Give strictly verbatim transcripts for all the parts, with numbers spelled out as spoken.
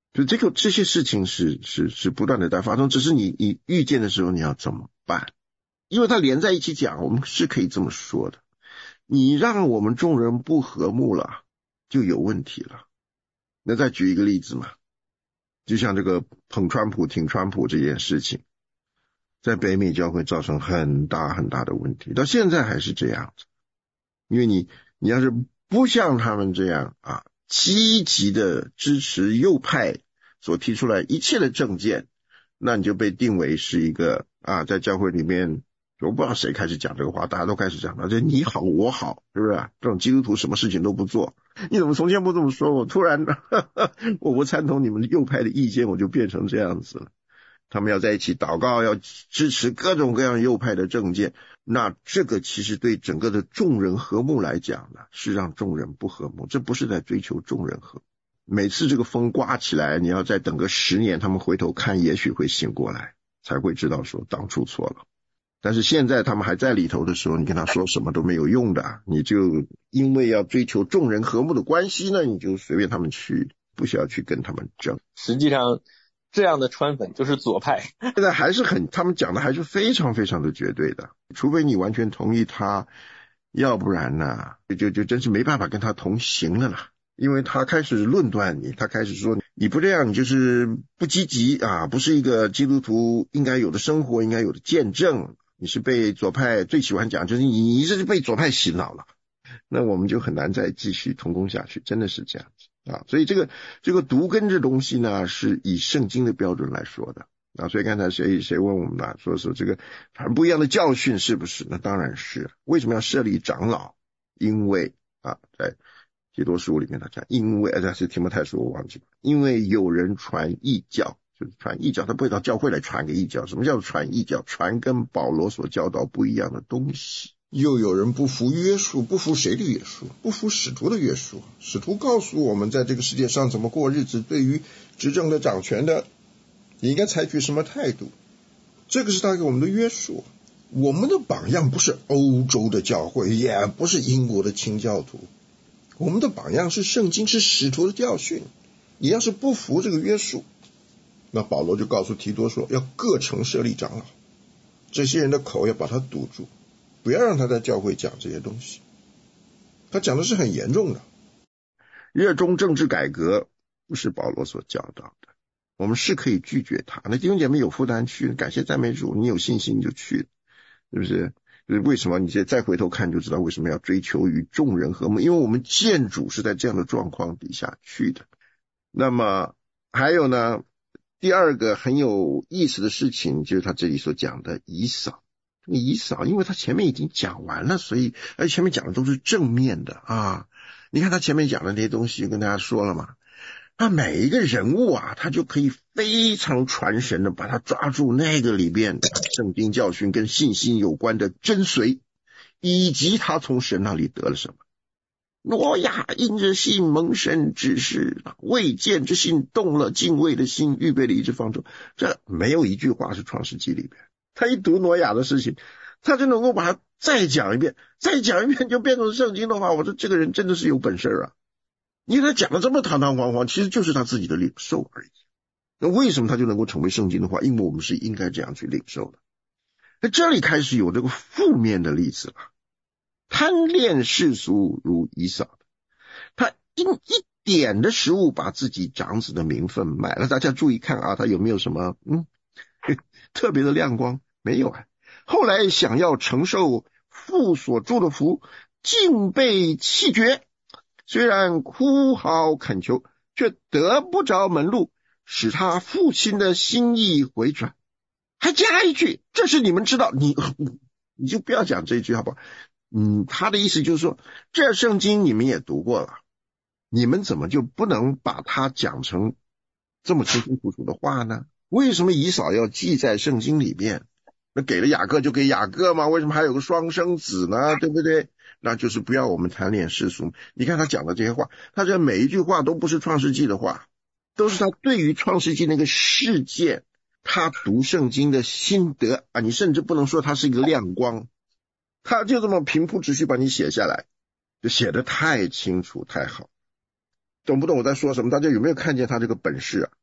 就这个这些事情是是是不断的在发生，只是你你遇见的时候你要怎么办？因为它连在一起讲，我们是可以这么说的。你让我们众人不和睦了，就有问题了。那再举一个例子嘛，就像这个捧川普挺川普这件事情，在北美教会造成很大很大的问题，到现在还是这样子。因为你你要是不像他们这样啊，积极的支持右派所提出来一切的政见，那你就被定为是一个啊，在教会里面，我不知道谁开始讲这个话，大家都开始讲了，就你好我好，是不是？这种基督徒什么事情都不做，你怎么从前不这么说？我突然呵呵我不参同你们右派的意见，我就变成这样子了。他们要在一起祷告，要支持各种各样右派的政见，那这个其实对整个的众人和睦来讲呢，是让众人不和睦，这不是在追求众人和睦。每次这个风刮起来，你要再等个十年，他们回头看，也许会醒过来，才会知道说当初错了。但是现在他们还在里头的时候，你跟他说什么都没有用的，你就因为要追求众人和睦的关系呢，你就随便他们去，不需要去跟他们争。 实际上这样的川粉就是左派， 现在还是很，他们讲的还是非常非常的绝对的，除非你完全同意他，要不然呢，就就真是没办法跟他同行了啦。因为他开始论断你，他开始说你不这样，你就是不积极啊，不是一个基督徒应该有的生活，应该有的见证。你是被左派最喜欢讲，就是你你这是被左派洗脑了，那我们就很难再继续同工下去，真的是这样子啊。所以这个这个毒根这东西呢，是以圣经的标准来说的啊。所以刚才谁谁问我们呢，说说这个很不一样的教训是不是？那当然是。为什么要设立长老？因为啊，在提多书里面他讲，因为呃，是提摩太书我忘记了，因为有人传异教。就是传异教，他不会到教会来传给异教。什么叫传异教？传跟保罗所教导不一样的东西。 又有人不服约束，不服谁的约束？不服使徒的约束。使徒告诉我们在这个世界上怎么过日子，对于执政的掌权的你应该采取什么态度，这个是他给我们的约束。我们的榜样不是欧洲的教会，也不是英国的清教徒，我们的榜样是圣经，是使徒的教训。你要是不服这个约束，那保罗就告诉提多说，要各城设立长老，这些人的口要把他堵住，不要让他在教会讲这些东西。他讲的是很严重的。 热衷政治改革不是保罗所教导的，我们是可以拒绝他。那弟兄姐妹有负担去，感谢赞美主，你有信心就去，是不是？就是为什么你再回头看就知道为什么要追求与众人和睦，因为我们见主是在这样的状况底下去的。那么还有呢，第二个很有意思的事情就是他这里所讲的以扫。以扫因为他前面已经讲完了，所以而且前面讲的都是正面的啊。你看他前面讲的那些东西跟大家说了嘛，那每一个人物啊，他就可以非常传神的把他抓住那个里边圣经教训跟信心有关的真髓，以及他从神那里得了什么。挪亚因着信蒙神指示，未见之信动了敬畏的心，预备了一只方舟。这没有一句话是创世纪里边。他一读挪亚的事情，他就能够把它再讲一遍，再讲一遍就变成圣经的话，我说这个人真的是有本事啊。你看他讲的这么堂堂皇皇，其实就是他自己的领受而已。那为什么他就能够成为圣经的话？因为我们是应该这样去领受的。那这里开始有这个负面的例子了，贪恋世俗如以扫的，他因一点的食物把自己长子的名分买了。大家注意看啊，他有没有什么嗯特别的亮光？没有啊。后来想要承受父所祝的福，竟被弃绝。虽然哭嚎恳求，却得不着门路，使他父亲的心意回转。还加一句，这是你们知道，你你就不要讲这一句好不好？嗯，他的意思就是说，这圣经你们也读过了，你们怎么就不能把它讲成这么清清楚楚的话呢？为什么以扫要记在圣经里面？那给了雅各就给雅各嘛，为什么还有个双生子呢？对不对？那就是不要我们贪恋世俗。你看他讲的这些话，他这每一句话都不是创世纪的话，都是他对于创世纪那个事件他读圣经的心得啊。你甚至不能说他是一个亮光，他就这么平铺直叙把你写下来，就写得太清楚太好。懂不懂我在说什么？大家有没有看见他这个本事啊？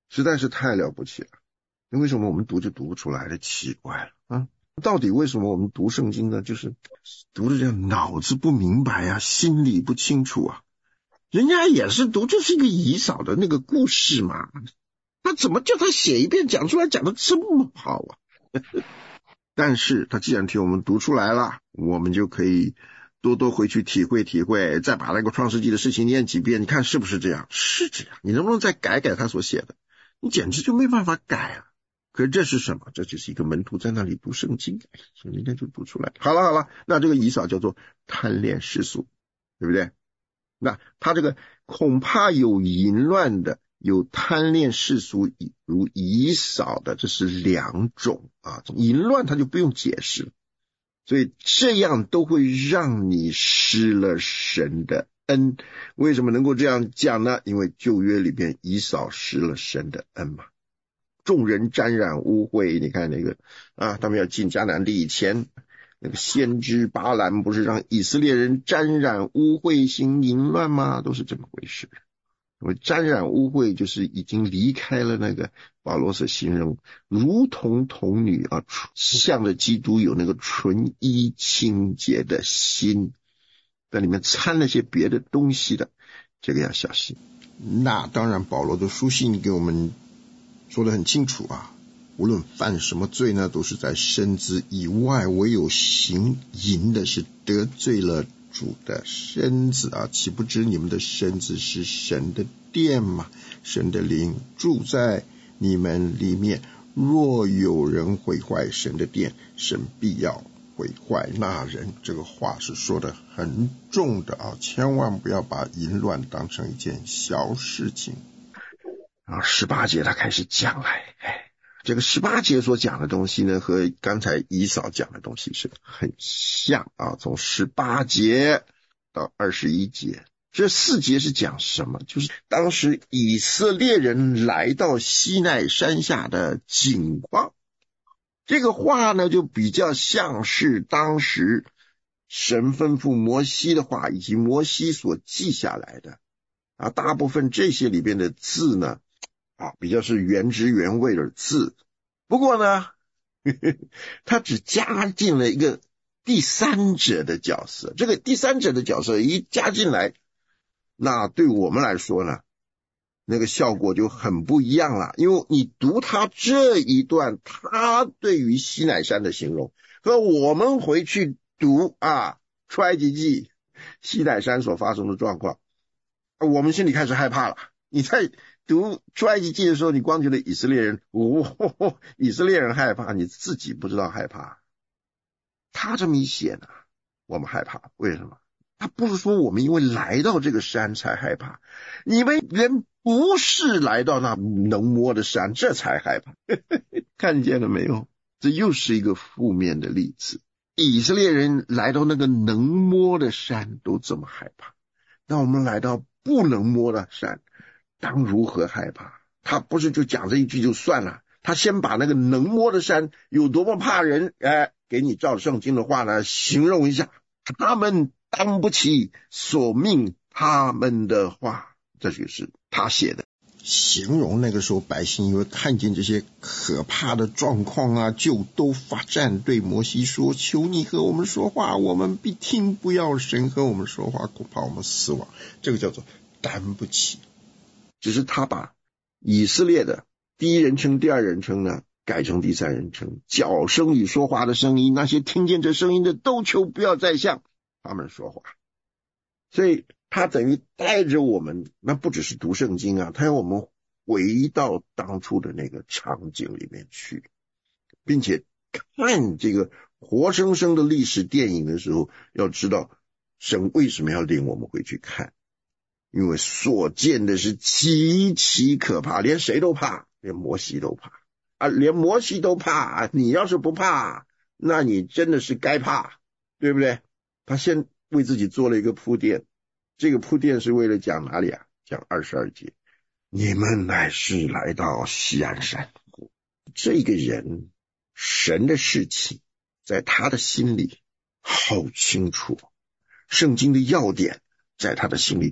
实在是太了不起了。那为什么我们读就读不出来的？奇怪了啊！到底为什么我们读圣经呢？就是读的这样脑子不明白啊，心里不清楚啊。人家也是读，就是一个以扫的那个故事嘛，他怎么叫他写一遍讲出来讲的这么好啊？但是他既然替我们读出来了，我们就可以多多回去体会体会，再把那个创世纪的事情念几遍，你看是不是这样？是这样。你能不能再改改他所写的？你简直就没办法改啊。可是这是什么？这就是一个门徒在那里读圣经，所以人家就读出来。好了好了，那这个以扫叫做贪恋世俗，对不对？那他这个恐怕有淫乱的，有贪恋世俗如以扫的，这是两种啊。淫乱他就不用解释了，所以这样都会让你失了神的恩。为什么能够这样讲呢？因为旧约里边以扫失了神的恩嘛。众人沾染污秽，你看那个啊，他们要进迦南地以前，那个先知巴兰不是让以色列人沾染污秽行淫乱吗？都是这么回事。因为沾染污秽就是已经离开了那个保罗所形容如同童女啊，向着基督有那个纯一清洁的心，在里面掺了些别的东西的，这个要小心。 那当然保罗的书信给我们说得很清楚啊，无论犯什么罪呢，都是在身子以外，唯有行淫的是得罪了主的身子啊，岂不知你们的身子是神的殿吗？神的灵住在你们里面，若有人毁坏神的殿，神必要毁坏那人。这个话是说得很重的啊，千万不要把淫乱当成一件小事情啊。十八节他开始讲来，哎，这个十八节所讲的东西呢，和刚才以扫讲的东西是很像啊。从十八节到二十一节，这四节是讲什么？就是当时以色列人来到西奈山下的景况。这个话呢，就比较像是当时神吩咐摩西的话，以及摩西所记下来的啊。大部分这些里边的字呢，啊，比较是原汁原味的字。不过呢，呵呵，他只加进了一个第三者的角色。这个第三者的角色一加进来，那对我们来说呢，那个效果就很不一样了。因为你读他这一段，他对于西乃山的形容，和我们回去读啊出埃及记西乃山所发生的状况，我们心里开始害怕了。你在读出埃及记的时候，你光觉得以色列人，哦，以色列人害怕，你自己不知道害怕。他这么一写呢，我们害怕。为什么？他不是说我们因为来到这个山才害怕，你们人不是来到那能摸的山，这才害怕。看见了没有？这又是一个负面的例子。以色列人来到那个能摸的山都这么害怕，那我们来到不能摸的山，当如何害怕？他不是就讲这一句就算了，他先把那个能摸的山有多么怕人，哎，给你照圣经的话呢形容一下。他们当不起所命他们的话，这就是他写的。 形容那个时候百姓因为看见这些可怕的状况啊，就都发战，对摩西说，求你和我们说话，我们必听，不要神和我们说话，恐怕我们死亡。这个叫做担不起。 只是他把以色列的第一人称第二人称呢改成第三人称，角声与说话的声音，那些听见这声音的都求不要再向他们说话。所以他等于带着我们，那不只是读圣经啊，他要我们回到当初的那个场景里面去，并且看这个活生生的历史电影的时候，要知道神为什么要领我们回去看，因为所见的是极其可怕，连谁都怕，连摩西都怕啊，连摩西都怕，你要是不怕，那你真的是该怕，对不对？他先为自己做了一个铺垫，这个铺垫是为了讲哪里啊？讲二十二节，你们乃是来到锡安山。这个人神的事情在他的心里好清楚，圣经的要点在他的心里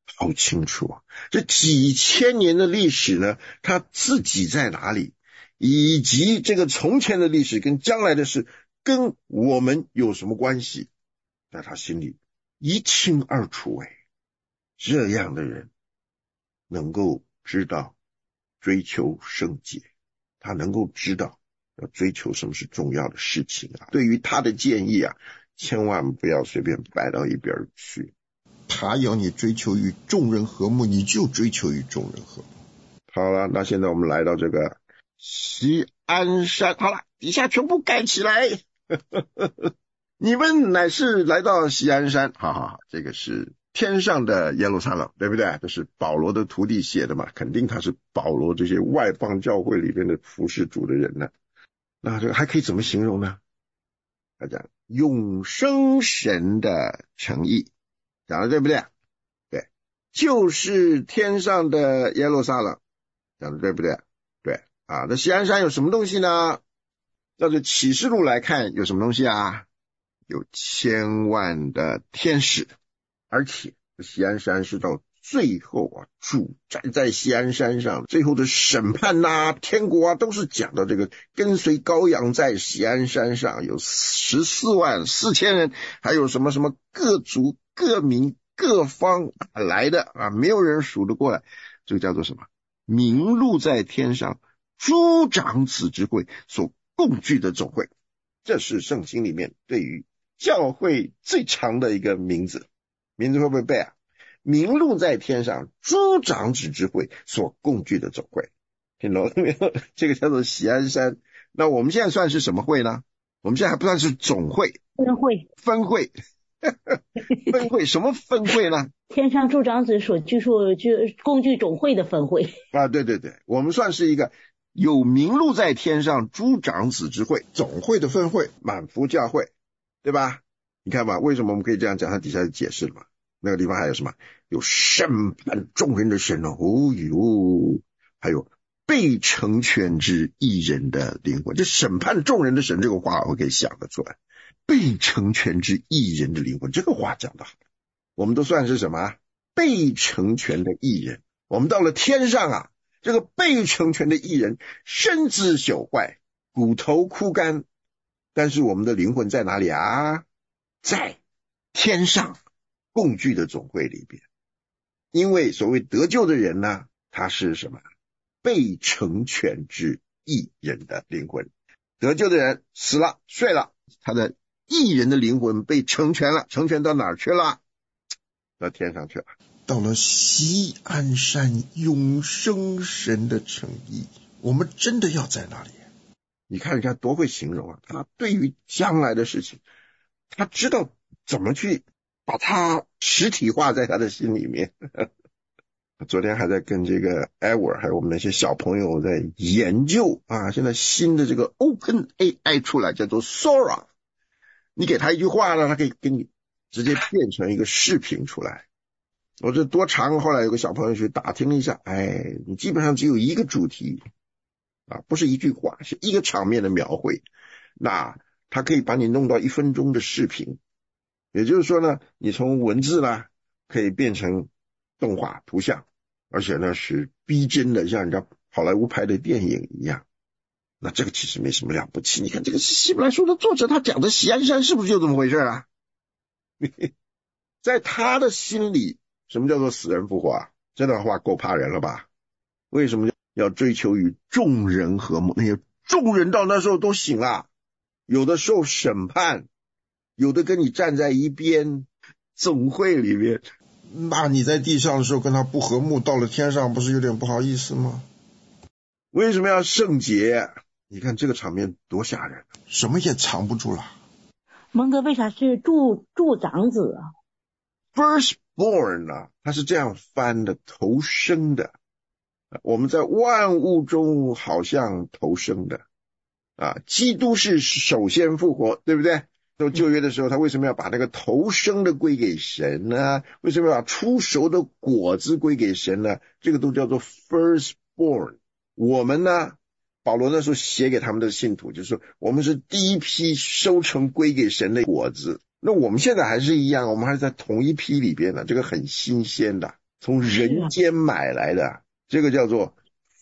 好清楚啊！这几千年的历史呢，他自己在哪里，以及这个从前的历史跟将来的事跟我们有什么关系，在他心里一清二楚。哎，这样的人能够知道追求圣洁，他能够知道要追求什么是重要的事情啊。对于他的建议啊，千万不要随便摆到一边去。 他要你追求与众人和睦，你就追求与众人和睦。 好了，那现在我们来到这个锡安山，好了，底下全部盖起来。你们乃是来到锡安山，好好好，这个是天上的耶路撒冷，对不对？这是保罗的徒弟写的嘛，肯定他是保罗这些外邦教会里面的服侍主的人呢。那这个还可以怎么形容呢？他讲永生神的诚意，讲的对不对？对，就是天上的耶路撒冷，讲的对不对？对啊。那锡安山有什么东西呢？照着启示录来看，有什么东西啊？有千万的天使，而且锡安山是到最后啊，主站在锡安山上，最后的审判啊，天国啊，都是讲到这个跟随羔羊在锡安山上有十四万四千人，还有什么什么各族各民各方来的啊，没有人数得过来，这个叫做什么？名录在天上诸长子之会所共聚的总会。这是圣经里面对于教会最长的一个名字，名字会不会背啊？名录在天上诸长子之会所共聚的总会，听懂了没有？这个叫做锡安山。那我们现在算是什么会呢？我们现在还不算是总会， 分会， 分会。分会什么分会呢？ 天上诸长子所居处就共聚总会的分会啊，对对对，我们算是一个有名录在天上诸长子之会总会的分会， 满福教会，对吧？你看吧，为什么我们可以这样讲？它底下就解释了嘛。那个地方还有什么？有审判众人的神哦哟，还有被成全之一人的灵魂。这审判众人的神这个话我可以想得出来，被成全之一人的灵魂，这个话讲得好。我们都算是什么？被成全的义人。我们到了天上啊，这个被成全的义人身子朽坏，骨头枯干，但是我们的灵魂在哪里啊？在天上共聚的总会里边。因为所谓得救的人呢，他是什么？被成全之义人的灵魂。得救的人死了睡了，他的义人的灵魂被成全了，成全到哪儿去了？到天上去了， 到了锡安山永生神的诚意。我们真的要在那里。 你看人家多会形容啊，他对于将来的事情，他知道怎么去把它实体化在他的心里面。昨天还在跟这个 Edward 还有我们那些小朋友在研究啊，现在新的这个 OpenAI 出来叫做 Sora， 你给他一句话呢，他可以给你直接变成一个视频出来。我这多长，后来有个小朋友去打听了一下，哎，你基本上只有一个主题啊，不是一句话，是一个场面的描绘，那他可以把你弄到一分钟的视频。也就是说呢，你从文字呢可以变成动画图像，而且呢是逼真的，像人家好莱坞拍的电影一样。那这个其实没什么了不起。你看这个希伯来书的作者，他讲的锡安山是不是就这么回事啊？在他的心里，什么叫做死人复活啊？这段话够怕人了吧？为什么要追求与众人和睦？那些众人到那时候都醒了，有的受审判，有的跟你站在一边，总会里面。 那你在地上的时候跟他不和睦，到了天上不是有点不好意思吗？ 为什么要圣洁？你看这个场面多吓人， 什么也藏不住了。 蒙哥为啥是助助长子啊？ Firstborn 啊，他是这样翻的，头生的。我们在万物中好像头生的啊，基督是首先复活，对不对？到旧约的时候，他为什么要把那个头生的归给神呢？为什么要把出熟的果子归给神呢？这个都叫做 firstborn。我们呢，保罗那时候写给他们的信徒，就是说我们是第一批收成归给神的果子。那我们现在还是一样，我们还是在同一批里边的，这个很新鲜的。 从人间买来的，这个叫做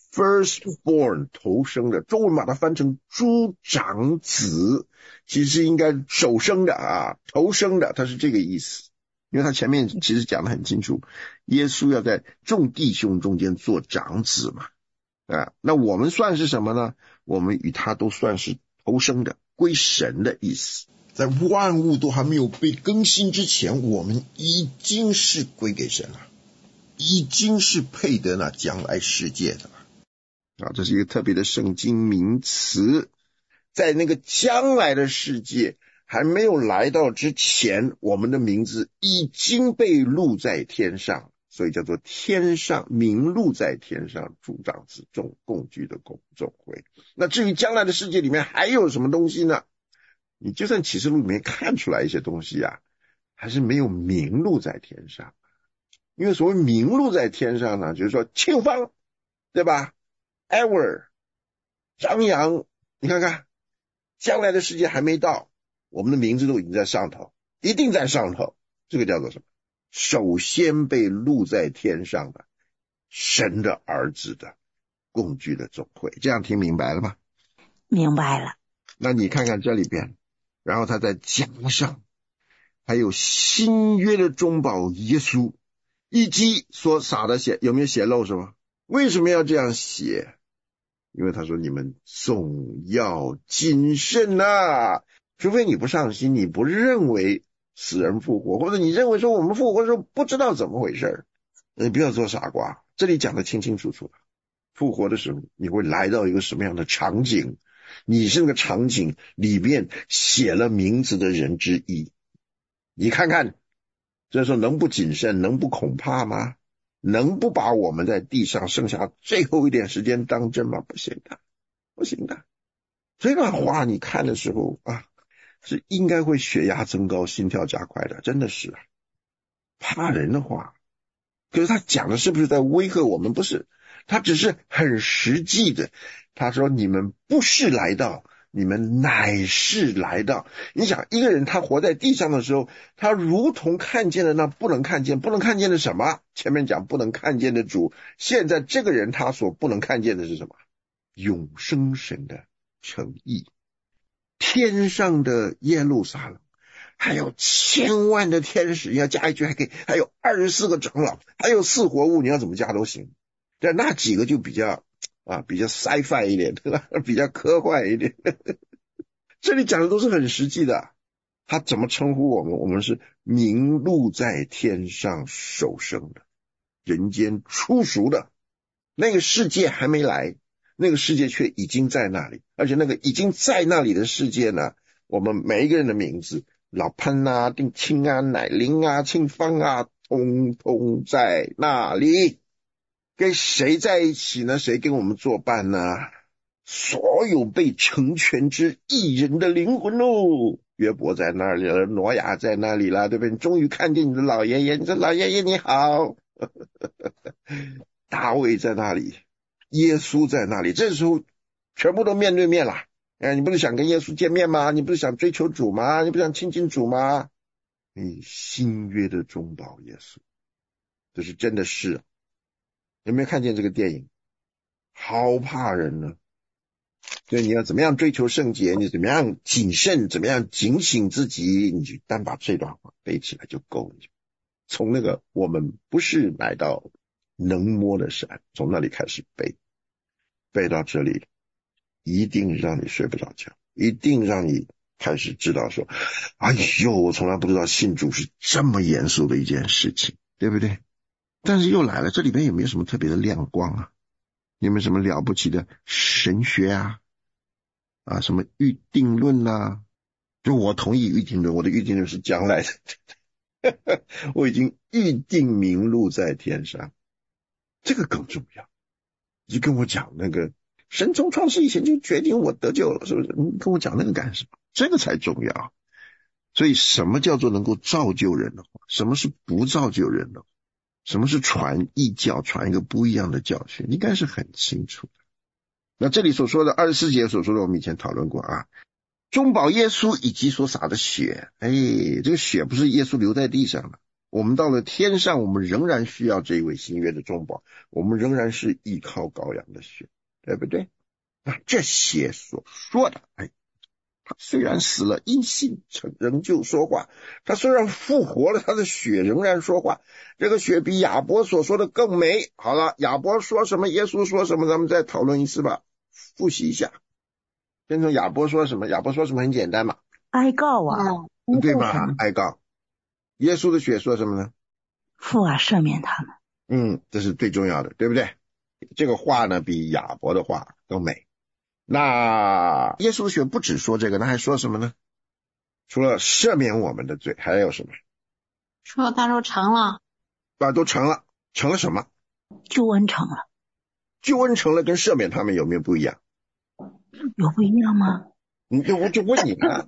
firstborn 头生的，中文把它翻成诸长子，其实应该首生的啊，头生的，它是这个意思。因为他前面其实讲得很清楚，耶稣要在众弟兄中间做长子嘛，啊，那我们算是什么呢？我们与他都算是头生的，归神的意思。 在万物都还没有被更新之前，我们已经是归给神了，已经是配得那将来世界的了。 啊，这是一个特别的圣经名词，在那个将来的世界还没有来到之前，我们的名字已经被录在天上，所以叫做天上名录在天上诸长子众共聚的共众会。那至于将来的世界里面还有什么东西呢？你就算启示录里面看出来一些东西啊，还是没有名录在天上。因为所谓名录在天上呢，就是说庆芳，对吧？ ever 张扬，你看看将来的世界还没到，我们的名字都已经在上头，一定在上头。这个叫做什么？首先被录在天上的神的儿子的共聚的总会。这样听明白了吗？ 明白了。 那你看看这里边，然后他再加上还有新约的中保耶稣以及所洒的血，有没有血漏是吗？为什么要这样写？因为他说你们总要谨慎啊，除非你不上心，你不认为死人复活，或者你认为说我们复活的时候不知道怎么回事，你不要做傻瓜。这里讲得清清楚楚了，复活的时候你会来到一个什么样的场景，你是那个场景里面写了名字的人之一，你看看这时候能不谨慎，能不恐怕吗？能不把我们在地上剩下最后一点时间当真吗？不行的，不行的。这段话你看的时候啊，是应该会血压增高，心跳加快的，真的是怕人的话。可是他讲的是不是在威吓我们？不是，他只是很实际的。他说你们不是来到，你们乃是来到。你想一个人他活在地上的时候，他如同看见了那不能看见，不能看见的什么？前面讲不能看见的主，现在这个人他所不能看见的是什么？永生神的诚意，天上的耶路撒冷，还有千万的天使，要加一句还可以，还有二十四个长老，还有四活物，你要怎么加都行。但那几个就比较啊，比较 sci-fi 一点，对吧？比较科幻一点。这里讲的都是很实际的。他怎么称呼我们？我们是名录在天上首生的，人间初熟的。那个世界还没来，那个世界却已经在那里，而且那个已经在那里的世界呢，我们每一个人的名字，老潘啊、丁青啊、乃玲啊、庆芳啊，通通在那里。跟谁在一起呢？谁跟我们作伴呢？所有被成全之一人的灵魂喽。约伯在那里了，挪亚在那里了，对不对？你终于看见你的老爷爷，你说老爷爷你好。大卫在那里，耶稣在那里，这时候全部都面对面了。哎，你不是想跟耶稣见面吗？你不是想追求主吗？你不是想亲近主吗？你新约的中保耶稣，这是真的是。有没有看见这个电影？好怕人呢。所以你要怎么样追求圣洁，你怎么样谨慎，怎么样警醒自己，你就单把这段话背起来就够了。从那个我们不是来到能摸的山，从那里开始背，背到这里一定让你睡不着觉，一定让你开始知道说，哎呦，我从来不知道信主是这么严肃的一件事情，对不对？但是又来了，这里边有没有什么特别的亮光啊？有没有什么了不起的神学啊？啊，什么预定论啊？就我同意预定论，我的预定论是将来的，我已经预定名录在天上，这个更重要。你就跟我讲那个神从创世以前就决定我得救了，是不是？你跟我讲那个干什么？这个才重要。所以什么叫做能够造就人的话？什么是不造就人的话？什么是传异教，传一个不一样的教训，应该是很清楚的。那这里所说的二十四节所说的，我们以前讨论过啊，中保耶稣以及所洒的血，哎，这个血不是耶稣留在地上的， 我们到了天上，我们仍然需要这一位新约的中保，我们仍然是依靠羔羊的血，对不对？那这些所说的，哎，他虽然死了，因信仍旧说话；他虽然复活了，他的血仍然说话。这个血比亚伯所说的更美。好了，亚伯说什么，耶稣说什么，咱们再讨论一次吧，复习一下。先从亚伯说什么，亚伯说什么很简单嘛， 哀告啊， 嗯、对吧？哀告。耶稣的血说什么呢？ 父啊，赦免他们。 嗯，这是最重要的，对不对？这个话呢，比亚伯的话更美。那耶稣的血不只说这个，那还说什么呢？除了赦免我们的罪，还有什么？ 说他说成了， 啊，都成了，成了什么？ 救恩成了。 救恩成了跟赦免他们有没有不一样？ 有不一样吗？ 你就我就问你啊。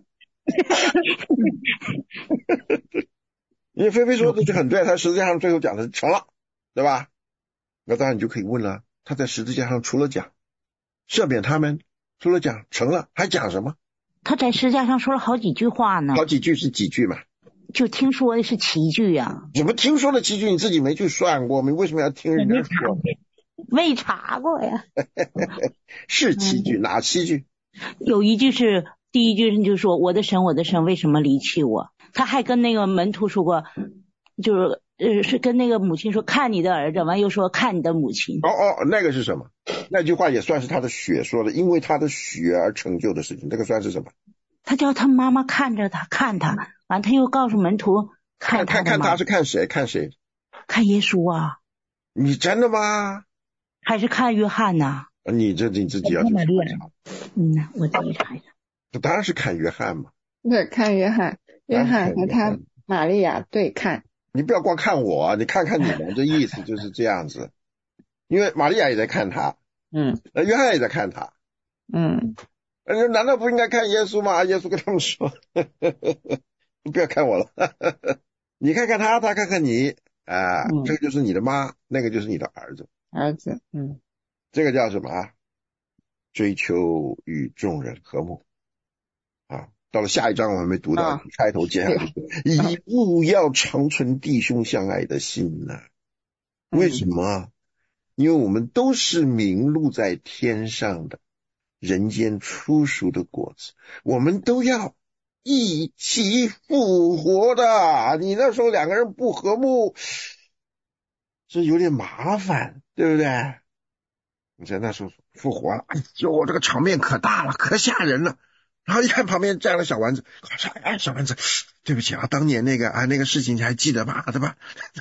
因为菲菲说的就很对，他十字架上最后讲的成了，对吧？那当然你就可以问了，他在十字架上除了讲赦免他们，除了讲成了，还讲什么？ 他在十字架上说了好几句话呢。 好几句是几句嘛？ 就听说的是七句啊。 怎么听说的七句？你自己没去算过，你为什么要听人家说？ 没查过呀。 是七句，哪七句？ 有一句是第一句就说我的神我的神为什么离弃我。他还跟那个门徒说过，就是呃是跟那个母亲说看你的儿子，完又说看你的母亲。 哦哦，那个是什么？那句话也算是他的血说的，因为他的血而成就的事情，那个算是什么？ 他叫他妈妈看着他，看他，完他又告诉门徒看他看看他是看谁？看谁？ 看耶稣啊。 你真的吗？ 还是看约翰呢？ 你这你自己要去查一查。 嗯，我自己查一查。 当然是看约翰嘛。 对，看约翰，约翰和他玛利亚对看。 你不要光看我，你看看你们，这意思就是这样子。因为玛利亚也在看他， 嗯， 约翰也在看他， 嗯， 难道不应该看耶稣吗？耶稣跟他们说，你不要看我了，你看看他，他看看你啊、嗯，这个就是你的妈，那个就是你的儿子， 儿子，嗯， 这个叫什么啊？追求与众人和睦啊。到了下一章我还没读到，啊、开头接下来以勿要长存弟兄相爱的心呢、啊？为什么？因为我们都是名录在天上的人间初熟的果子，我们都要一起复活的。你那时候两个人不和睦，这有点麻烦，对不对？你在那时候复活了，哎呦，这个场面可大了，可吓人了。然后一看旁边站了小丸子，哎，小丸子，对不起啊，当年那个啊那个事情你还记得吧？对吧？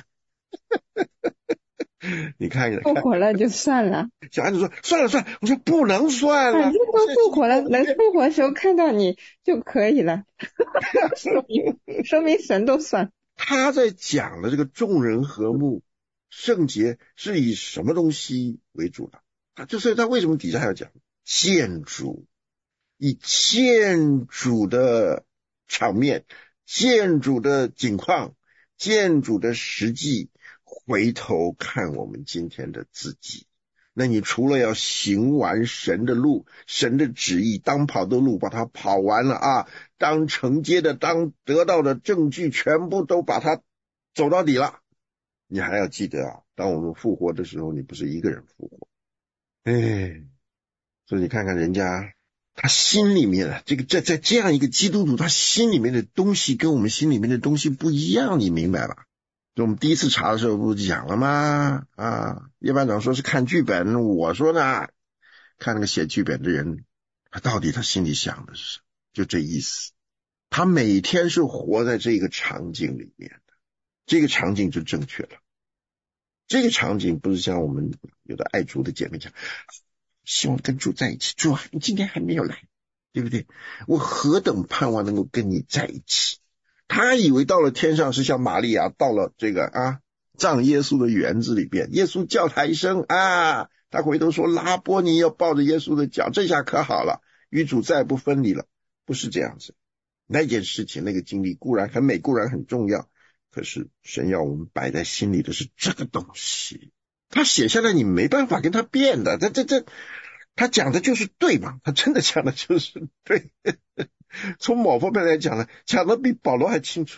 你看看， 复活了就算了。 小孩子说算了算了，我说不能算了， 反正都复活了，能复活的时候看到你就可以了。说明说明神都算。 他在讲的这个众人和睦圣洁是以什么东西为主的？他就是他为什么底下还要讲建筑，以建筑的场面、建筑的景况、建筑的实际回头看我们今天的自己，那你除了要行完神的路，神的旨意，当跑的路把它跑完了啊，当承接的，当得到的证据全部都把它走到底了，你还要记得啊，当我们复活的时候，你不是一个人复活。哎，所以你看看人家他心里面啊，这个在在这样一个基督徒，他心里面的东西跟我们心里面的东西不一样，你明白吧？就我们第一次查的时候不是讲了吗？啊，叶班长说是看剧本，我说呢，看那个写剧本的人，他到底他心里想的是什么？就这意思。他每天是活在这个场景里面的，这个场景就正确了。这个场景不是像我们有的爱主的姐妹讲，希望跟主在一起，主啊，你今天还没有来，对不对？我何等盼望能够跟你在一起。他以为到了天上是像玛利亚到了这个啊葬耶稣的园子里边，耶稣叫他一声啊，他回头说拉波尼，要抱着耶稣的脚，这下可好了，与主再不分离了。不是这样子，那件事情那个经历固然很美，固然很重要，可是神要我们摆在心里的是这个东西，他写下来你没办法跟他变的，这这这他讲的就是对嘛，他真的讲的就是对。从某方面来讲呢，讲的比保罗还清楚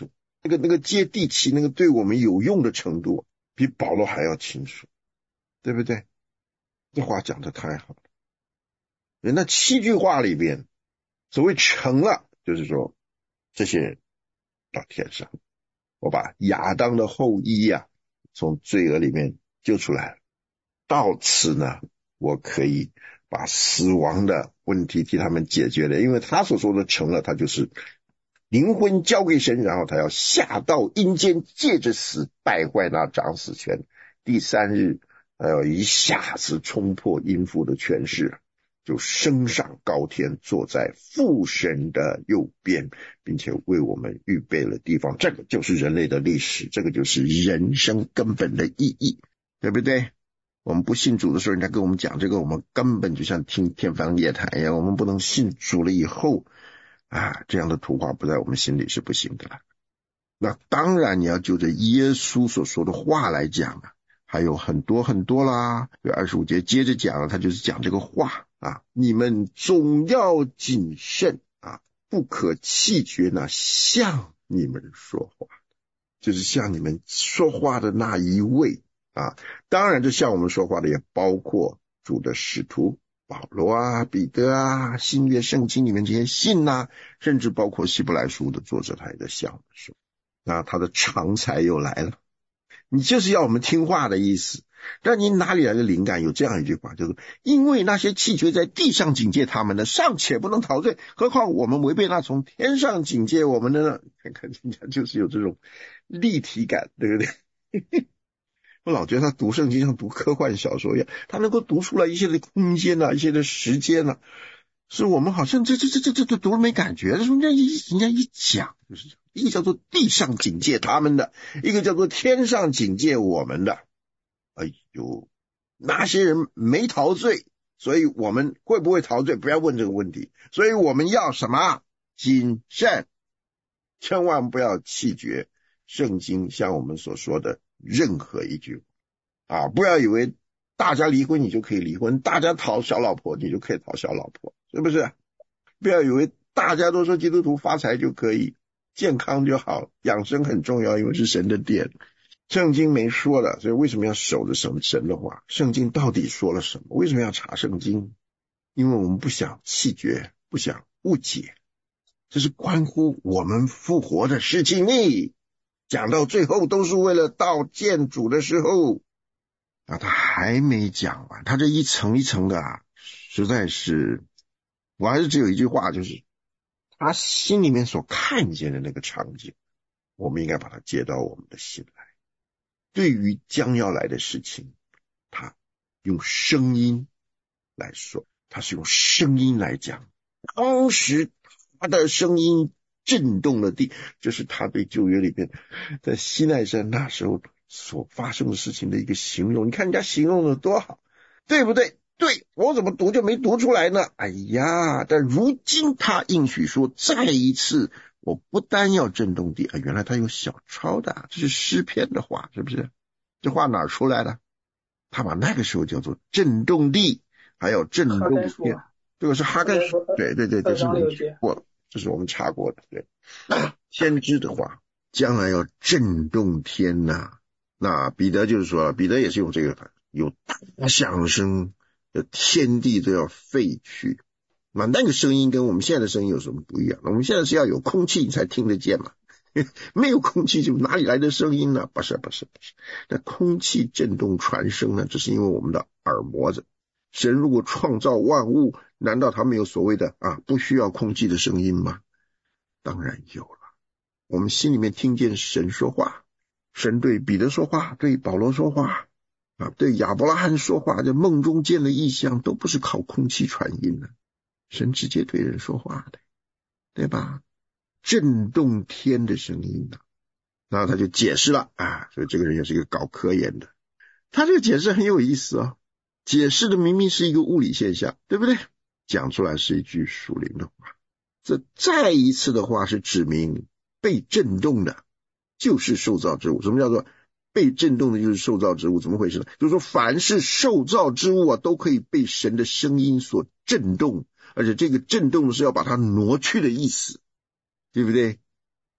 那个那个接地气，那个对我们有用的程度，比保罗还要清楚，对不对？这话讲得太好了。那七句话里边，所谓成了，就是说这些人到天上，我把亚当的后裔呀、啊、从罪恶里面救出来了。到此呢，我可以把死亡的问题替他们解决了，因为他所说的成了，他就是灵魂交给神，然后他要下到阴间，借着死败坏那掌死权，第三日他要一下子冲破阴府的权势，就升上高天，坐在父神的右边，并且为我们预备了地方。这个就是人类的历史，这个就是人生根本的意义，对不对？我们不信主的时候，人家跟我们讲这个，我们根本就像听天方夜谭一样。我们不能信主了以后啊，这样的图画不在我们心里是不行的了。那当然你要就着耶稣所说的话来讲啊，还有很多很多啦。有二十五节接着讲，他就是讲这个话啊，你们总要谨慎啊，不可弃绝那向你们说话，就是向你们说话的那一位啊。当然这向我们说话的也包括主的使徒保罗啊、彼得啊、新约圣经里面这些信啊，甚至包括希伯来书的作者，他也在向我们说。那他的长才又来了，你就是要我们听话的意思。但你哪里来的灵感？有这样一句话，就是因为那些弃绝在地上警戒他们的，尚且不能逃罪，何况我们违背那从天上警戒我们的呢？看看人家就是有这种立体感，对不对？我老觉得他读圣经像读科幻小说一样，他能够读出来一些的空间啊，一些的时间啊，是我们好像这这这这这这读了没感觉。人家一人家一讲，就是这样，一个叫做地上警戒他们的，一个叫做天上警戒我们的。哎呦，那些人没陶醉，所以我们会不会陶醉？不要问这个问题。所以我们要什么？谨慎，千万不要弃绝圣经像我们所说的任何一句啊！不要以为大家离婚你就可以离婚，大家讨小老婆你就可以讨小老婆，是不是？不要以为大家都说基督徒发财就可以，健康就好，养生很重要，因为是神的殿。圣经没说的，所以为什么要守着神神的话？圣经到底说了什么？为什么要查圣经？因为我们不想弃绝，不想误解，这是关乎我们复活的事情呢。讲到最后都是为了到见主的时候啊，他还没讲完，他这一层一层的啊，实在是，我还是只有一句话，就是他心里面所看见的那个场景，我们应该把它接到我们的心来。对于将要来的事情，他用声音来说，他是用声音来讲。当时他的声音震动了地，这是他对旧约里边在西奈山那时候所发生的事情的一个形容。你看人家形容的多好，对不对？对，我怎么读就没读出来呢？哎呀，但如今他应许说再一次，我不单要震动地啊，原来他有小抄的，这是诗篇的话，是不是？这话哪出来的？他把那个时候叫做震动地，还有震动天，这个是哈该书，对对对，这是我们查过，这是我们查过的。对，先知的话，将来要震动天呐、啊。那彼得就是说，彼得也是用这个，有大响声，天地都要废去。那那个声音跟我们现在的声音有什么不一样？我们现在是要有空气你才听得见嘛，没有空气就哪里来的声音呢？不是不是不是，那空气震动传声呢，这是因为我们的耳膜子。神如果创造万物，难道他没有所谓的啊不需要空气的声音吗？当然有了。我们心里面听见神说话，神对彼得说话，对保罗说话啊，对亚伯拉罕说话，在梦中见了异象，都不是靠空气传音的，神直接对人说话的，对吧？震动天的声音呢、啊，然后他就解释了啊，所以这个人也是一个搞科研的，他这个解释很有意思啊，解释的明明是一个物理现象，对不对？讲出来是一句属灵的话，这再一次的话是指明被震动的就是受造之物。什么叫做被震动的就是受造之物？怎么回事呢？就是说凡是受造之物啊，都可以被神的声音所震动，而且这个震动是要把它挪去的意思，对不对？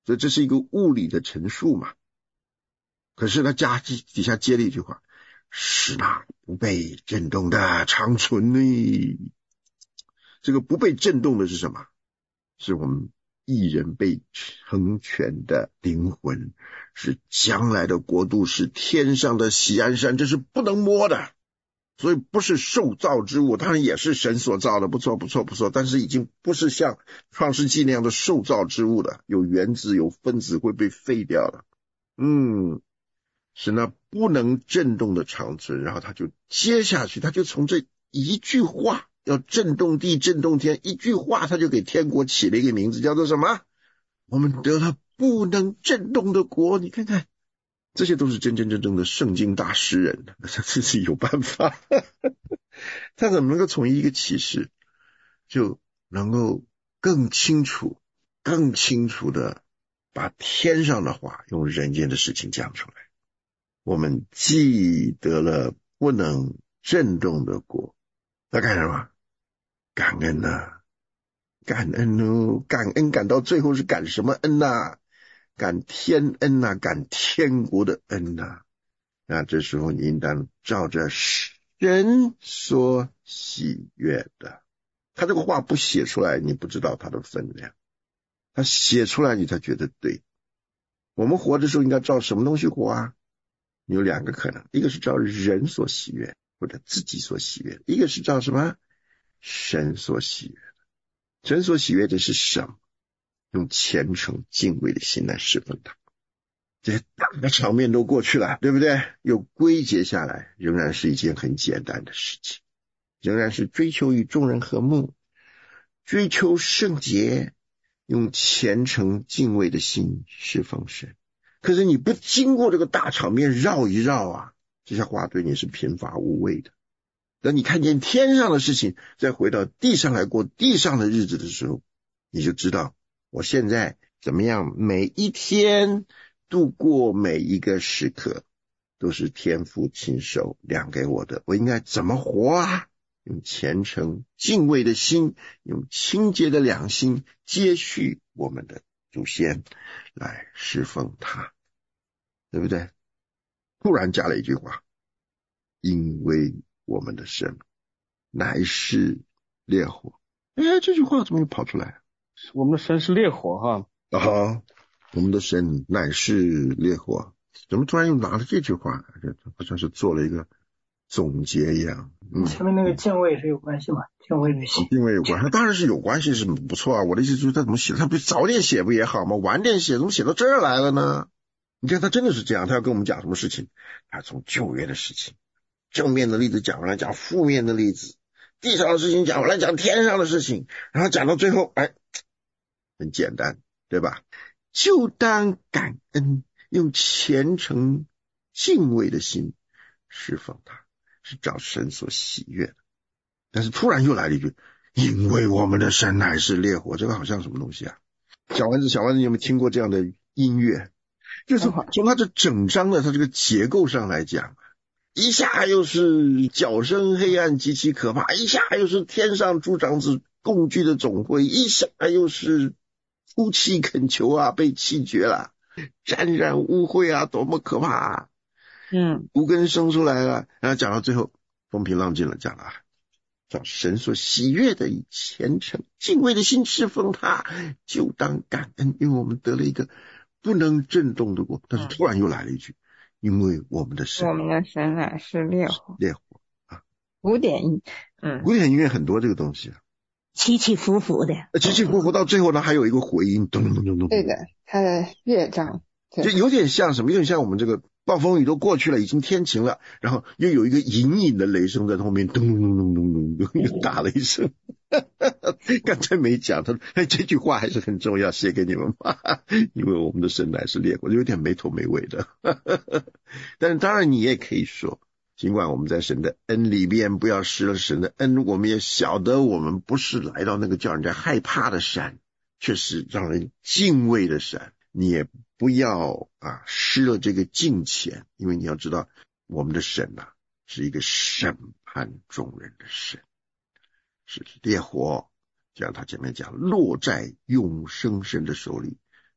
所以这是一个物理的陈述嘛。可是他加底下接了一句话，使那不被震动的长存呢。这个不被震动的是什么？是我们一人被成全的灵魂，是将来的国度，是天上的喜安山，这是不能摸的。所以不是受造之物，当然也是神所造的，不错不错不错，但是已经不是像创世纪那样的受造之物了，有原子有分子会被废掉了。嗯，是那不能震动的长存。然后他就接下去，他就从这一句话，要震动地震动天，一句话他就给天国起了一个名字，叫做什么？我们得了不能震动的国。你看看，这些都是真真正正的圣经大诗人，他自己有办法他怎么能够从一个启示就能够更清楚更清楚的把天上的话用人间的事情讲出来？我们既得了不能震动的国，那干什么？感恩啊，感恩哦，感恩感到最后是感什么恩啊？感天恩啊，感天国的恩啊。那这时候你应当照着神所喜悦的。他这个话不写出来，你不知道他的分量，他写出来你才觉得对。我们活的时候应该照什么东西活啊？有两个可能，一个是照人所喜悦或者自己所喜悦，一个是照什么？神所喜悦的。神所喜悦的是什么？用虔诚敬畏的心来侍奉他。这些大的场面都过去了，对不对？又归结下来，仍然是一件很简单的事情，仍然是追求与众人和睦，追求圣洁，用虔诚敬畏的心侍奉神。可是你不经过这个大场面绕一绕啊，这些话对你是贫乏无味的。等你看见天上的事情，再回到地上来过地上的日子的时候，你就知道我现在怎么样，每一天度过每一个时刻都是天父亲手量给我的，我应该怎么活啊？用虔诚敬畏的心，用清洁的良心接续我们的祖先来侍奉他，对不对？突然加了一句话，因为我们的神乃是烈火。哎，这句话怎么又跑出来？ 我们的神是烈火哈。 啊，我们的神乃是烈火，怎么突然又拿了这句话？好像是做了一个总结一样。嗯， 前面那个敬畏是有关系吗？敬畏的心， 敬畏有关系，当然是有关系，是不错啊。我的意思就是他怎么写，他不早点写不也好吗？晚点写，怎么写到这儿来了呢？你看他真的是这样，他要跟我们讲什么事情？他从旧约的事情，正面的例子讲完了，讲负面的例子，地上的事情讲完了，讲天上的事情，然后讲到最后，哎，很简单，对吧？就当感恩，用虔诚敬畏的心侍奉他，是照神所喜悦的。但是突然又来了一句，因为我们的神乃是烈火，这个好像什么东西啊？小丸子，小丸子，你有没有听过这样的音乐？就是从他这整章的他这个结构上来讲，一下又是角声黑暗极其可怕，一下又是天上诸长子共聚的总会，一下又是夫妻恳求啊，被弃绝了，沾染污秽啊，多么可怕啊！ 嗯， 无根生出来了，然后讲到最后风平浪静了，讲了啊，叫神所喜悦的以虔诚敬畏的心侍奉他，就当感恩，因为我们得了一个不能震动的国。但是突然又来了一句，因为我们的神我们的神乃是烈火。 烈火啊， 古典音，嗯， 古典音乐很多这个东西啊， 起起伏伏的。 起起伏伏到最后呢，还有一个回音，咚咚咚咚咚。 对的，它的乐章就有点像什么？有点像我们这个暴风雨都过去了，已经天晴了，然后又有一个隐隐的雷声在后面，咚咚咚咚咚咚，又打了一声。刚才没讲，他说：“哎，这句话还是很重要，写给你们吧，因为我们的神乃是烈火，有点没头没尾的。”但是当然你也可以说，尽管我们在神的恩里面不要失了神的恩，我们也晓得我们不是来到那个叫人家害怕的山，却是让人敬畏的山。你也不要啊失了这个敬虔，因为你要知道我们的神啊是一个审判众人的神，是烈火，就像他前面讲，落在永生神的手里，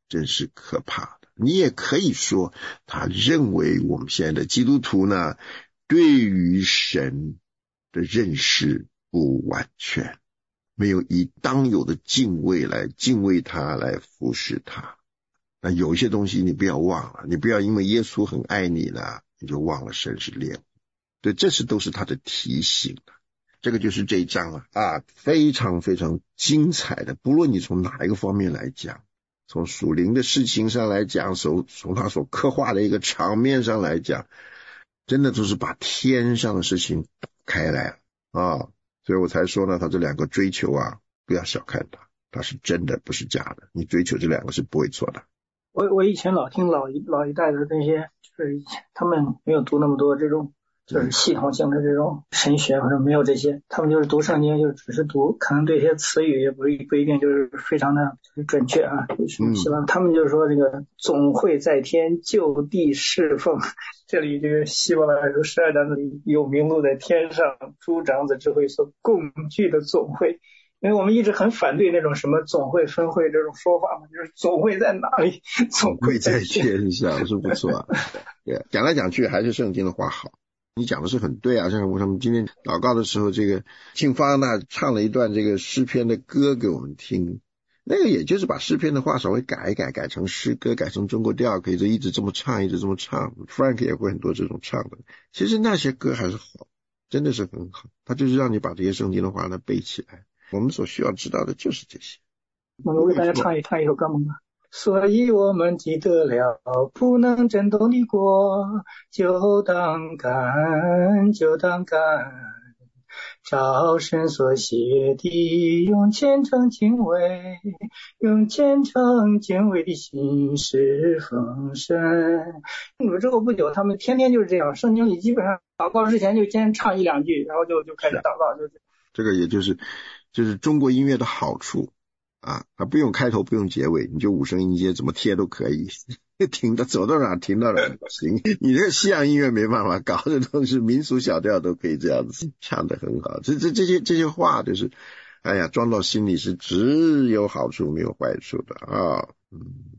真是可怕的。你也可以说他认为我们现在的基督徒呢，对于神的认识不完全，没有以当有的敬畏来敬畏他，来服侍他。那有一些东西你不要忘了，你不要因为耶稣很爱你呢，你就忘了神是烈火。对，这是都是他的提醒。这个就是这一章啊，啊，非常非常精彩的，不论你从哪一个方面来讲，从属灵的事情上来讲，从从他所刻画的一个场面上来讲，真的就是把天上的事情打开来了啊！所以我才说呢，他这两个追求啊，不要小看他，他是真的不是假的，你追求这两个是不会错的。 我我以前老听老一老一代的那些，就是以前他们没有读那么多这种就是系统性的这种神学，或者没有这些，他们就是读圣经就只是读，可能对一些词语也不不一定就是非常的准确啊。 嗯， 希望他们就是说这个总会在天就地侍奉，这里这个希伯来书十二章里有名录在天上诸长子之会所共聚的总会。因为我们一直很反对那种什么总会分会这种说法嘛，就是总会在哪里，总会在天上是不错啊。对，讲来讲去还是圣经的话好。你讲的是很对啊，像我们今天祷告的时候，这个庆芳那唱了一段这个诗篇的歌给我们听，那个也就是把诗篇的话稍微改一改，改成诗歌，改成中国调，可以就一直这么唱，一直这么唱。Frank 也会很多这种唱的，其实那些歌还是好，真的是很好，他就是让你把这些圣经的话呢背起来。我们所需要知道的就是这些。 我为大家唱一唱一首歌吗？所以我们记得了不能震动的国，就当干就当干，照神所写的，用虔诚敬畏，用虔诚敬畏的心侍奉神。进入之后不久，他们天天就是这样，圣经里基本上祷告之前就先唱一两句，然后就就开始祷告，就是这个也就是就是中国音乐的好处啊，它不用开头不用结尾，你就五声音阶怎么贴都可以，停到走到哪停到哪行。你这个西洋音乐没办法搞，这都是民俗小调都可以这样子唱得很好。这这这些这些话就是哎呀装到心里是只有好处没有坏处的啊。嗯